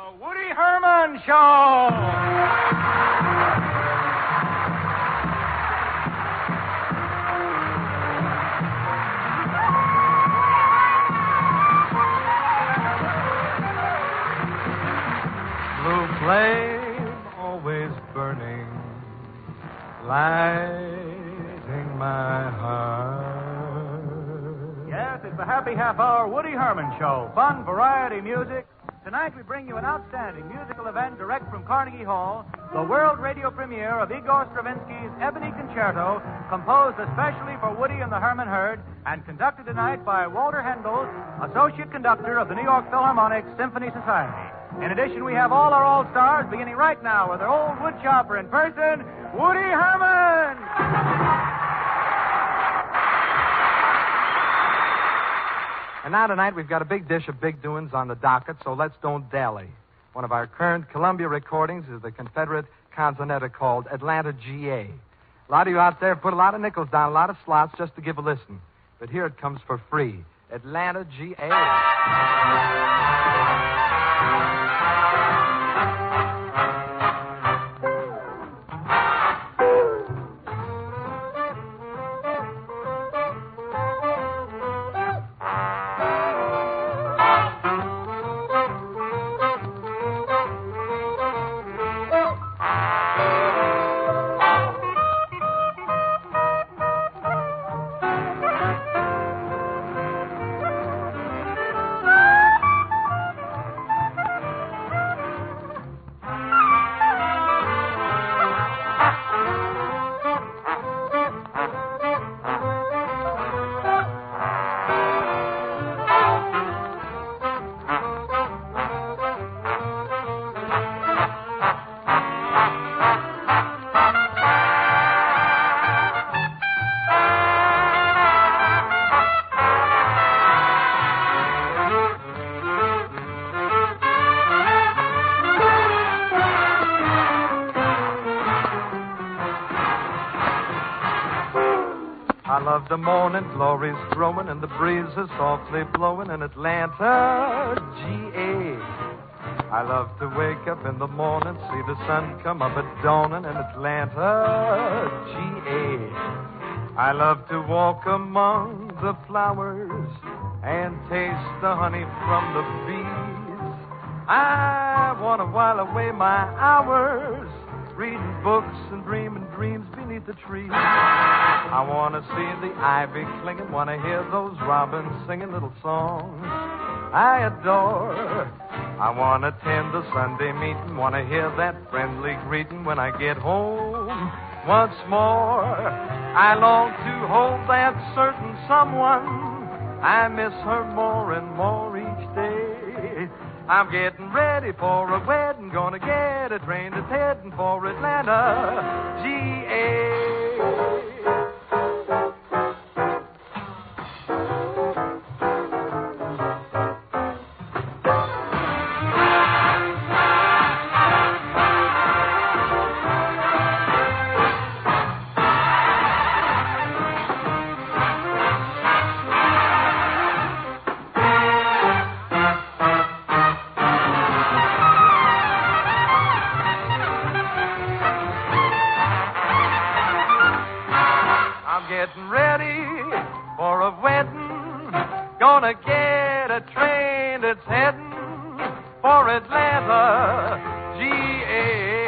Woody Herman Show. Blue flame always burning, lighting my heart. Yes, it's the Happy Half Hour Woody Herman Show. Fun, variety music. Tonight we bring you an outstanding musical event direct from Carnegie Hall, the world radio premiere of Igor Stravinsky's Ebony Concerto, composed especially for Woody and the Herman Herd, and conducted tonight by Walter Hendel, Associate Conductor of the New York Philharmonic Symphony Society. In addition, we have all our all-stars beginning right now with their old woodchopper in person, Woody Herman! And now tonight we've got a big dish of big doings on the docket, so let's don't dally. One of our current Columbia recordings is the Confederate canzonetta called Atlanta GA. A lot of you out there put a lot of nickels down, a lot of slots just to give a listen. But here it comes for free. Atlanta GA. I love the morning glories growing and the breeze is softly blowing in Atlanta, GA. I love to wake up in the morning, see the sun come up at dawning in Atlanta, GA. I love to walk among the flowers and taste the honey from the bees. I want to while away my hours reading books and dreaming dreams beneath the trees. I want to see the ivy clinging, want to hear those robins singing little songs I adore. I want to attend the Sunday meeting, want to hear that friendly greeting when I get home once more. I long to hold that certain someone. I miss her more and more each day. I'm getting ready for a wedding, gonna get a train that's heading for Atlanta, GA. Getting ready for a wedding, gonna get a train that's heading for Atlanta, GA.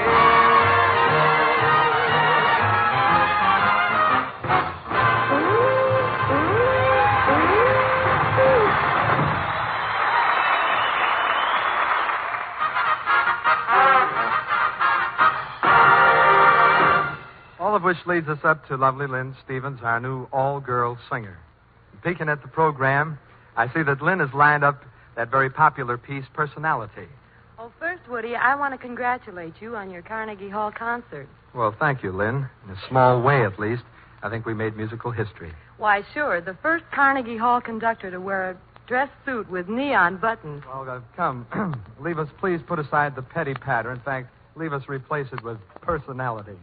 All of which leads us up to lovely Lynn Stevens, our new all-girl singer. Peeking at the program, I see that Lynn has lined up that very popular piece, Personality. Oh, first, Woody, I want to congratulate you on your Carnegie Hall concert. Well, thank you, Lynn. In a small way, at least, I think we made musical history. Why, sure. The first Carnegie Hall conductor to wear a dress suit with neon buttons. Well, come. Leave us, please, put aside the petty patter. In fact, leave us replace it with personality.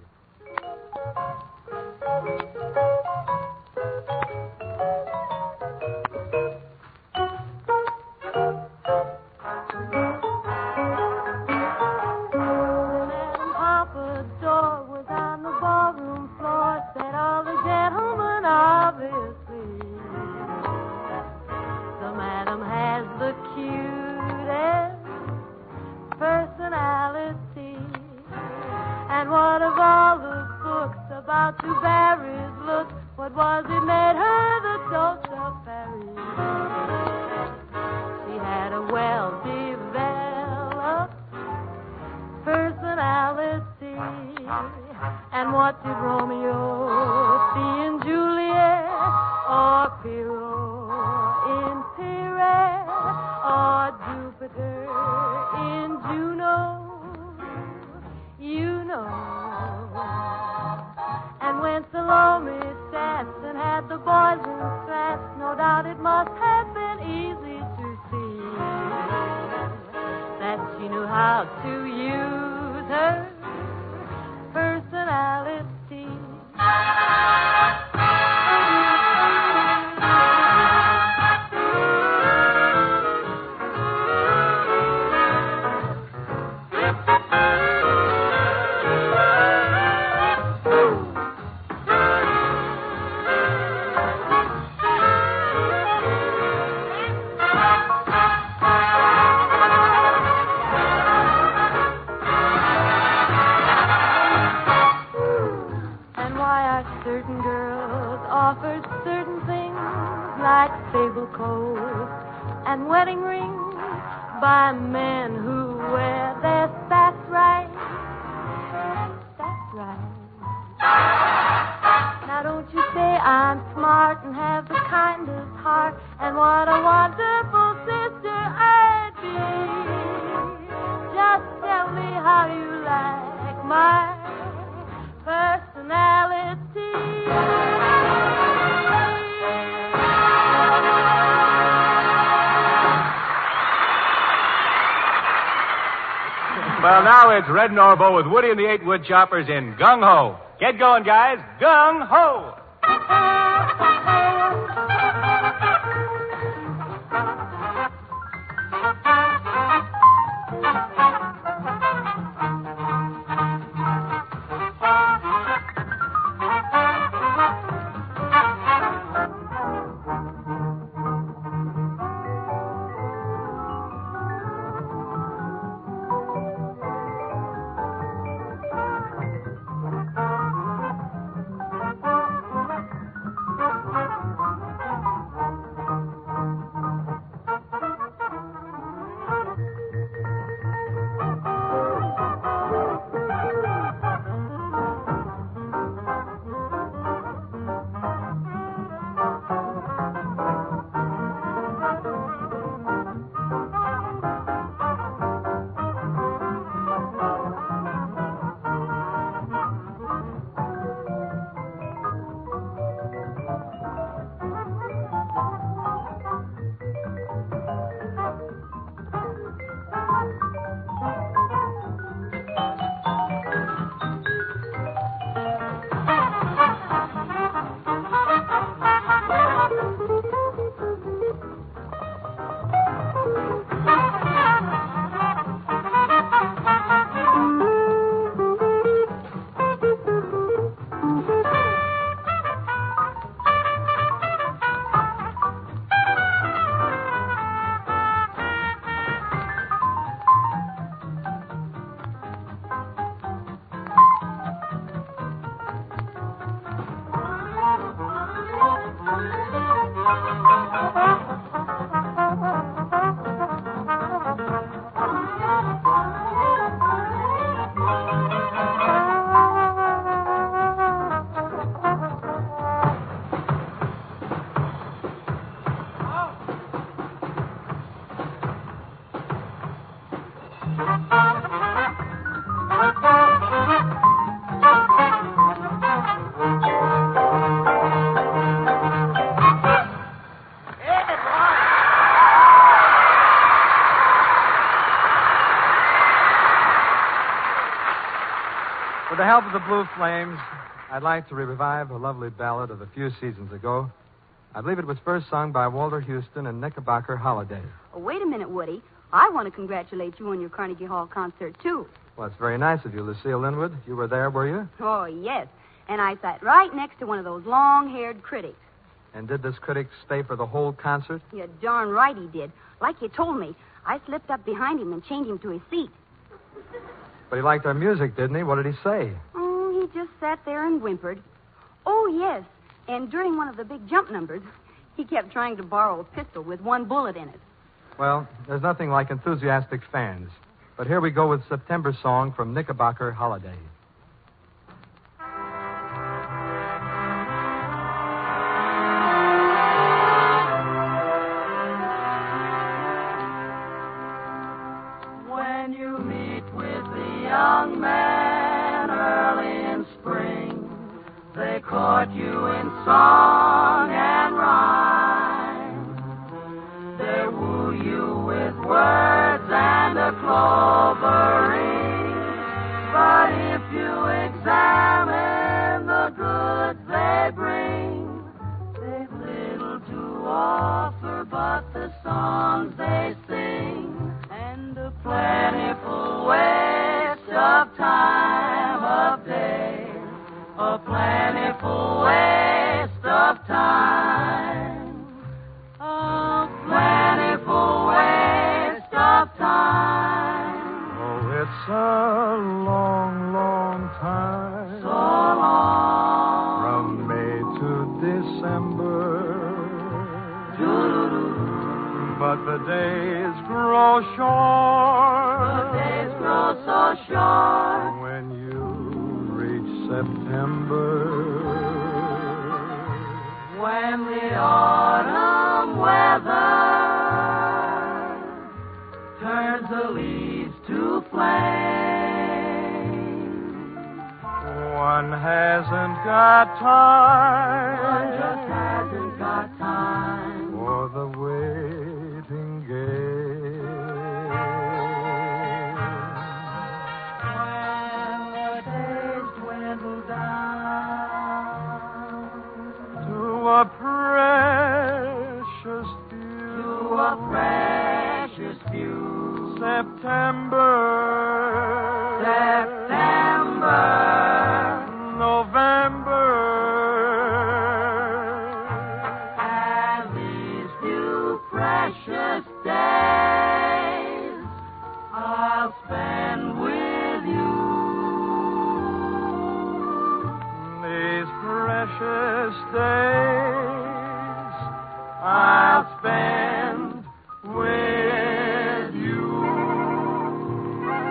cutest personality. And what of all the books about Two Berries look? What was it made her the toast of Paris? She had a well-developed personality. And what did Romeo see in Juliet, or Pierrot in Pierre, or Jupiter in Juno? You know. And when Salome sat and had the boys in spats, no doubt it must have been easy to see that she knew how to use her personality. Certain girls offer certain things like sable coats and wedding rings by men who wear their spats right. That's right. Now don't you say I'm smart and have the kindest heart, and what a wonderful sister I'd be. Just tell me how you like my personality. Well, now it's Red Norvo with Woody and the Eight Woodchoppers in Gung Ho. Get going, guys. Gung Ho! With the help of the Blue Flames, I'd like to revive a lovely ballad of a few seasons ago. I believe it was first sung by Walter Houston and Knickerbocker Holiday. Oh, wait a minute, Woody. I want to congratulate you on your Carnegie Hall concert, too. Well, it's very nice of you, Lucille Linwood. You were there, were you? Oh, yes. And I sat right next to one of those long-haired critics. And did this critic stay for the whole concert? You're darn right he did. Like you told me. I slipped up behind him and chained him to his seat. But he liked our music, didn't he? What did he say? Oh, he just sat there and whimpered. Oh, yes. And during one of the big jump numbers, he kept trying to borrow a pistol with one bullet in it. Well, there's nothing like enthusiastic fans. But here we go with September Song from Knickerbocker Holiday. When you meet with the young man early in spring, they court you in song and rhyme. They woo you with words and a clover ring. But if you examine the goods they bring, they've little to offer but the songs they sing, and a plentiful waste of time of day, a plentiful waste of time, a plentiful waste of time. Oh, it's a long, long time. So long. From May to December. Doo-doo-doo. But the days grow short. The days grow so short. When you reach September. When the autumn weather turns the leaves to flame, One hasn't got time. one just hasn't got time for the waiting game. when the days dwindle down To a precious few. to a precious few. September. September, November. and these few precious days I'll spend with you. These precious days I'll spend with you.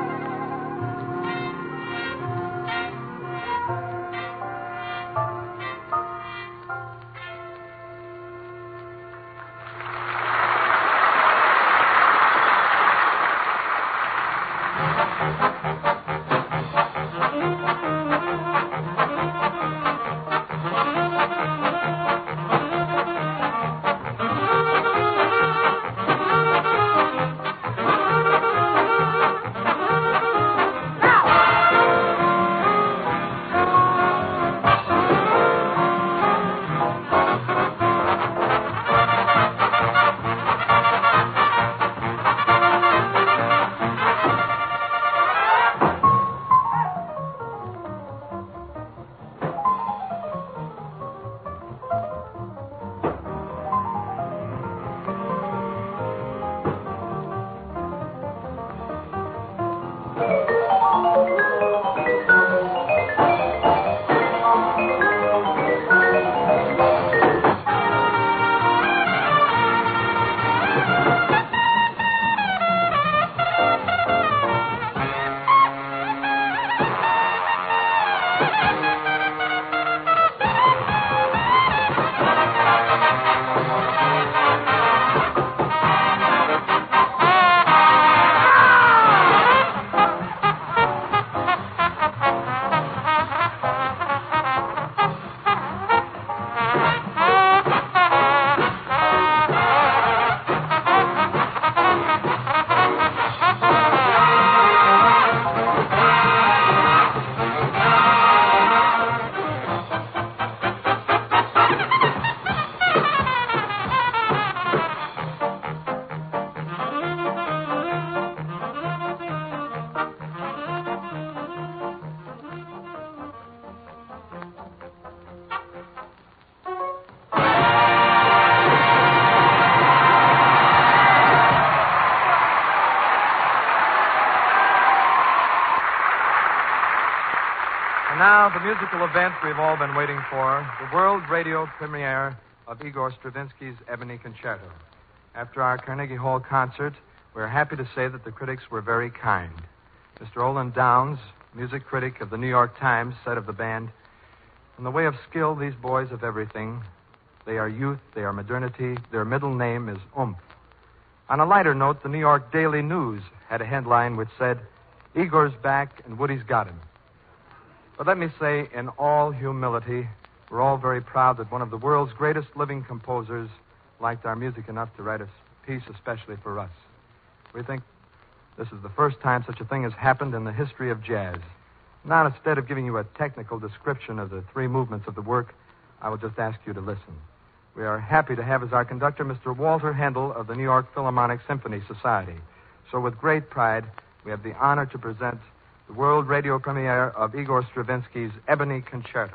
now, the musical event we've all been waiting for, the world radio premiere of Igor Stravinsky's Ebony Concerto. After our Carnegie Hall concert, we're happy to say that the critics were very kind. Mr. Olin Downs, music critic of the New York Times, said of the band, "In the way of skill, these boys have everything. They are youth, they are modernity, their middle name is oomph." On a lighter note, the New York Daily News had a headline which said, "Igor's back and Woody's got him." But let me say, in all humility, we're all very proud that one of the world's greatest living composers liked our music enough to write a piece especially for us. We think this is the first time such a thing has happened in the history of jazz. Now, instead of giving you a technical description of the three movements of the work, I will just ask you to listen. We are happy to have as our conductor Mr. Walter Handel of the New York Philharmonic Symphony Society. So with great pride, we have the honor to present the world radio premiere of Igor Stravinsky's Ebony Concerto.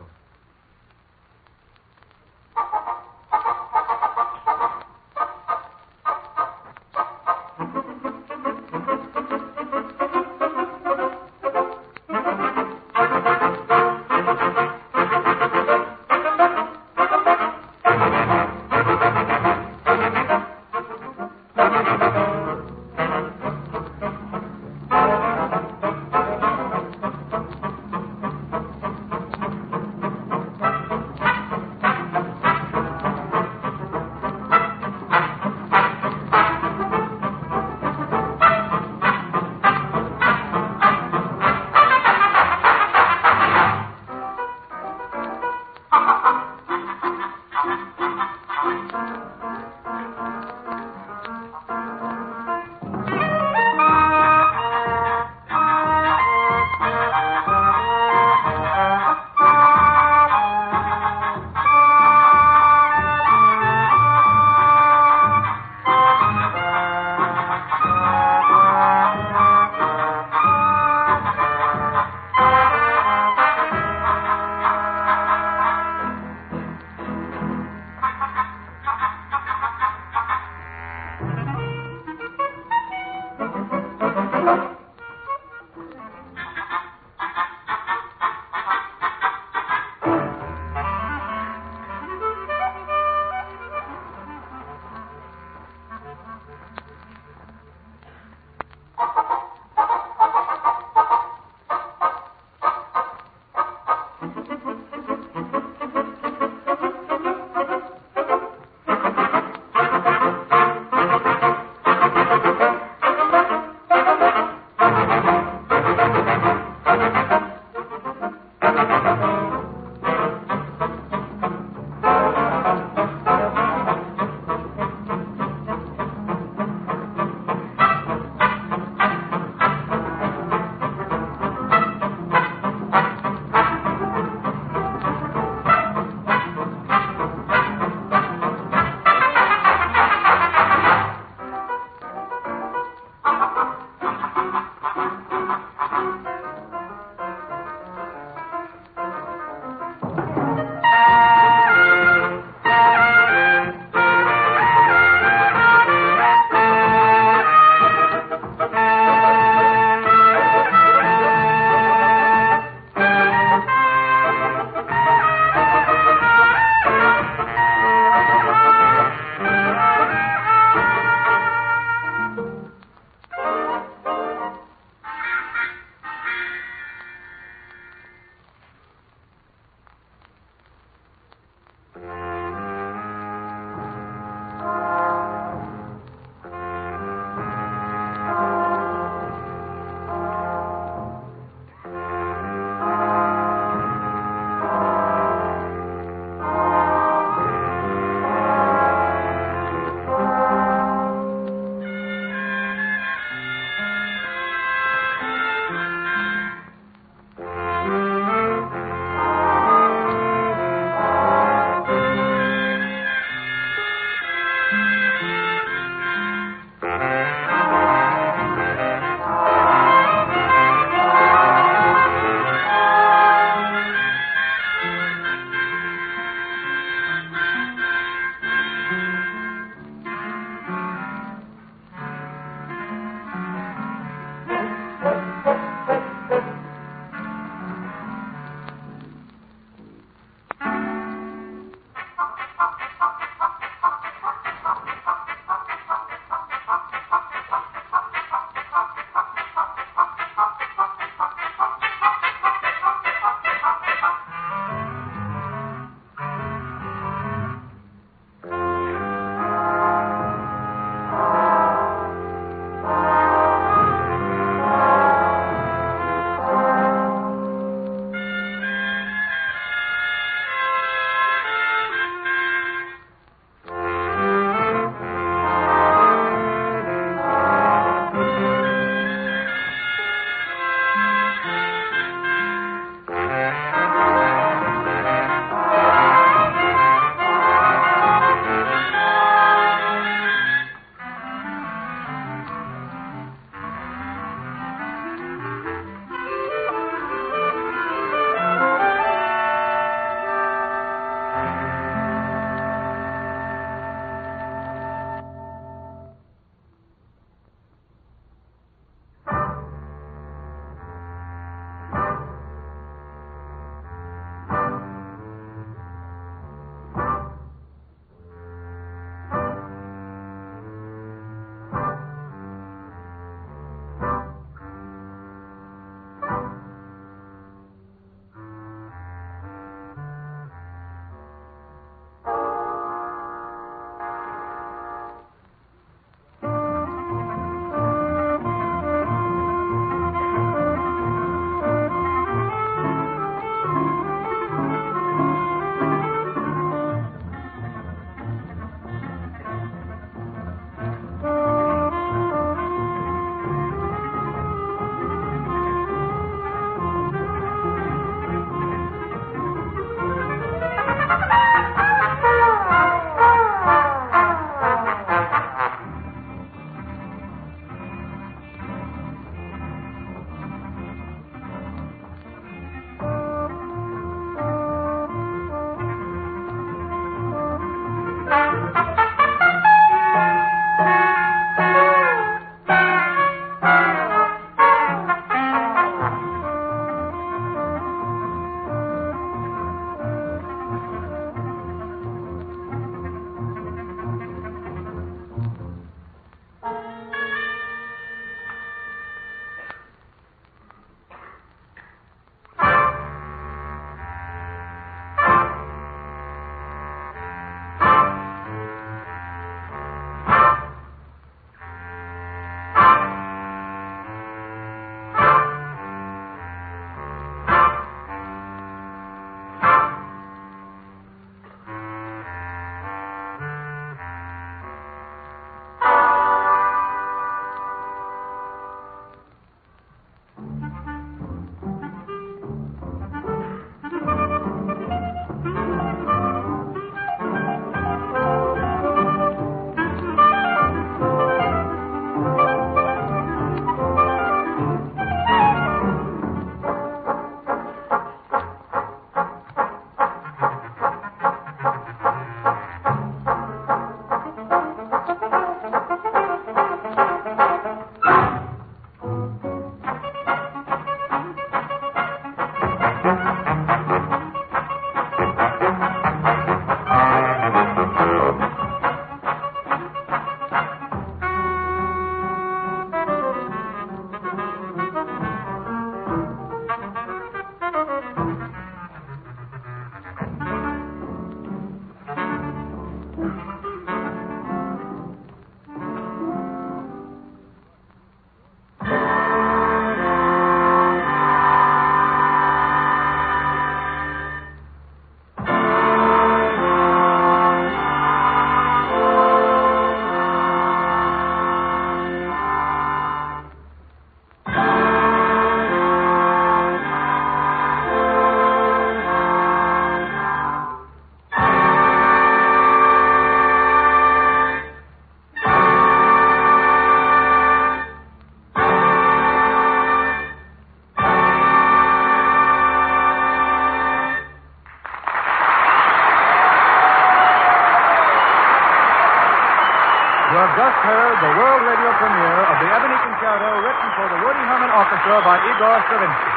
Maestro by Igor Stravinsky.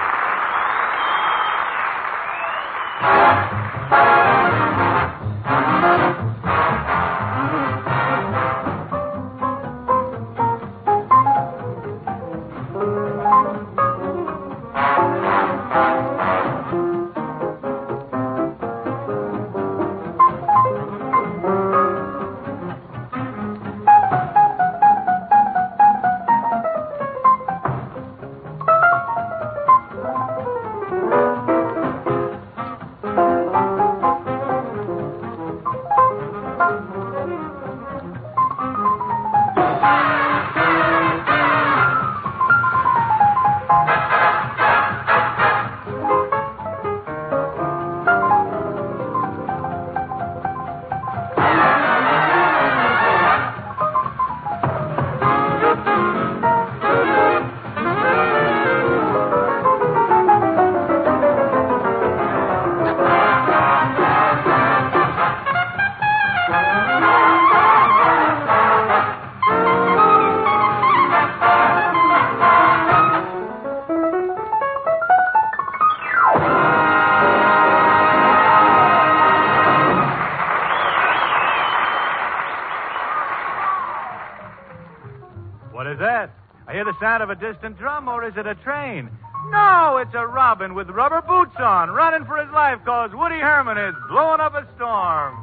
What is that? I hear the sound of a distant drum, or is it a train? No, it's a robin with rubber boots on, running for his life because Woody Herman is blowing up a storm.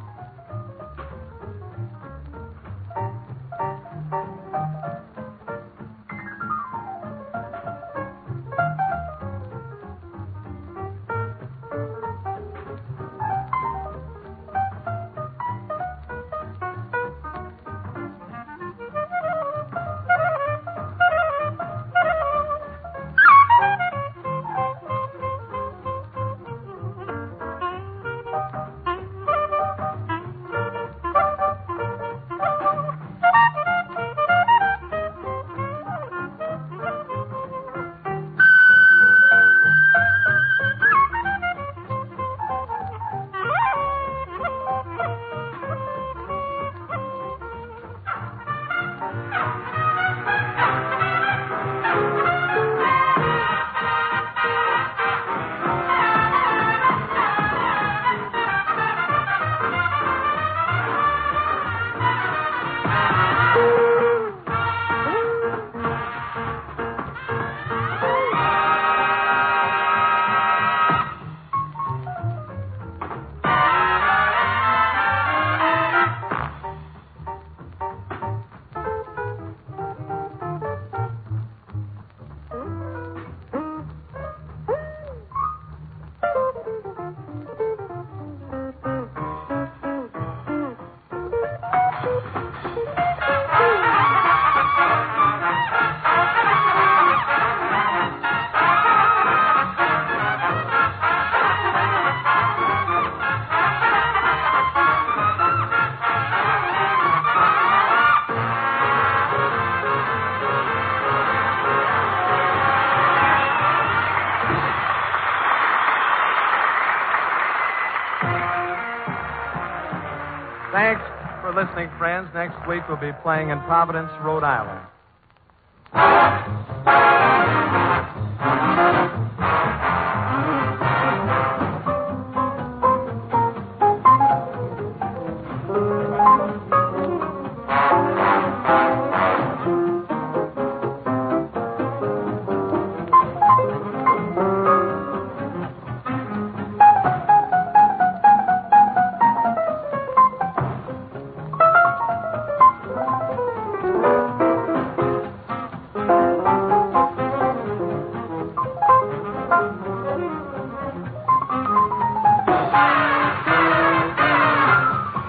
Thanks for listening, friends. Next week we'll be playing in Providence, Rhode Island.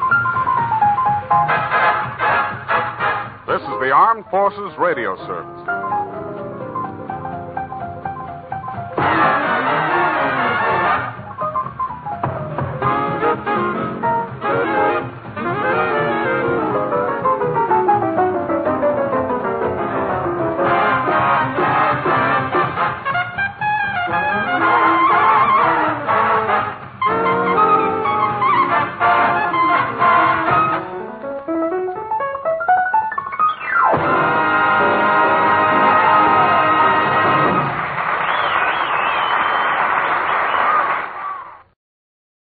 This is the Armed Forces Radio Service.